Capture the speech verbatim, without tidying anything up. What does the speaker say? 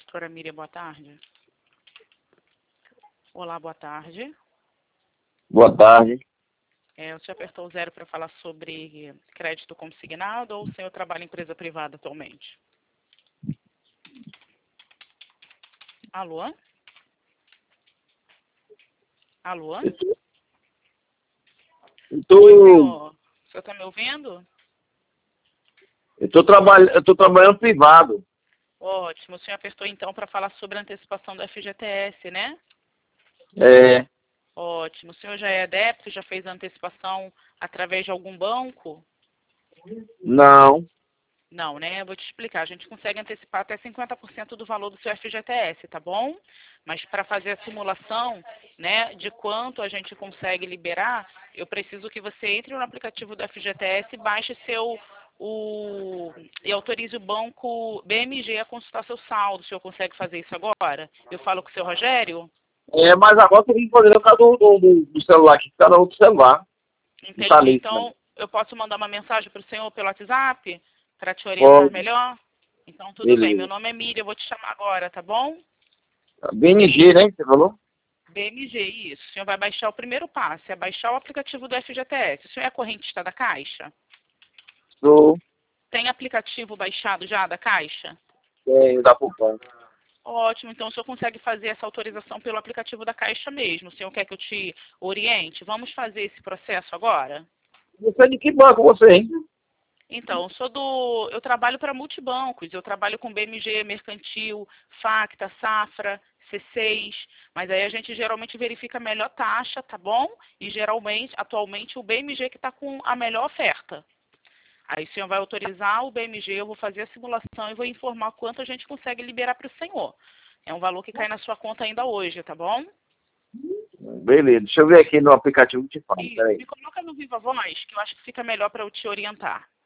Doutora Miriam, boa tarde. Olá, boa tarde. Boa tarde. É, o senhor apertou o zero para falar sobre crédito consignado ou o senhor trabalha em empresa privada atualmente? Alô? Alô? Eu Oi, tô, senhor. O senhor está me ouvindo? eu tô, trabalha, eu tô trabalhando privado. Ótimo. O senhor apertou então para falar sobre a antecipação do F G T S, né? É, Ótimo. O senhor já é adepto, já fez a antecipação através de algum banco? não. Não, né? Eu vou te explicar. A gente consegue antecipar até cinquenta por cento do valor do seu F G T S, tá bom? Mas para fazer a simulação, né, de quanto a gente consegue liberar, eu preciso que você entre no aplicativo do F G T S, baixe seu o e autorize o banco B M G a consultar seu saldo. O senhor consegue fazer isso agora? Eu falo com o seu Rogério? É, mas agora eu tenho que fazer no caso do, do, do- do celular aqui, cada outro celular. Não tá Entendi. líquido, né? Então, eu posso mandar uma mensagem para o senhor pelo WhatsApp para te orientar Pode, melhor? Então, tudo bem. Meu beleza. nome é Miriam, eu vou te chamar agora, tá bom? B N G, né, que você falou? B M G, isso. O senhor vai baixar o primeiro passo, é baixar o aplicativo do F G T S. O senhor é correntista da Caixa? Sou, Tem aplicativo baixado já da Caixa? é, da poupança. Ótimo, então o senhor consegue fazer essa autorização pelo aplicativo da Caixa mesmo. O senhor quer que eu te oriente? Vamos fazer esse processo agora? Você é de que banco você, hein? Então, eu sou do, eu trabalho para multibancos, eu trabalho com B M G, Mercantil, Facta, Safra, C seis, mas aí a gente geralmente verifica a melhor taxa, tá bom? E geralmente, atualmente, o B M G que está com a melhor oferta. Aí o senhor vai autorizar o B M G, eu vou fazer a simulação e vou informar quanto a gente consegue liberar para o senhor. É um valor que cai na sua conta ainda hoje, tá bom? Beleza, deixa eu ver aqui no aplicativo que te falo, Isso, peraí. me coloca no Viva Voz, que eu acho que fica melhor para eu te orientar.